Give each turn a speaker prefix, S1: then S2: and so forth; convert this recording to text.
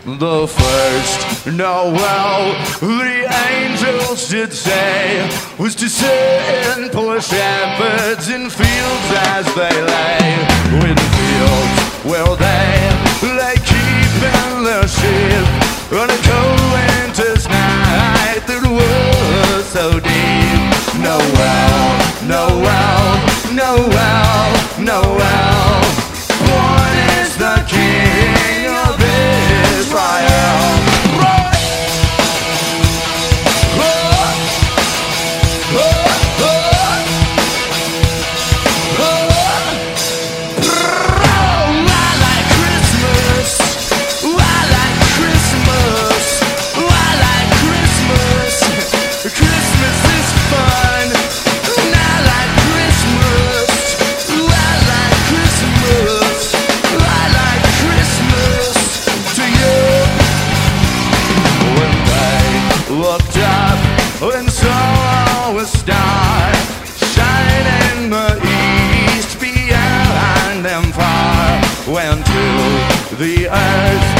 S1: The first Noel the angels did say was to send poor shepherds in fields as they lay. In fields where they lay keeping their sheep on a cold winter's night that was so deep. Noel, Noel, Noel, Noel, born is the King of Israel. Looked up and saw a star shine in the east behind them far, when to the earth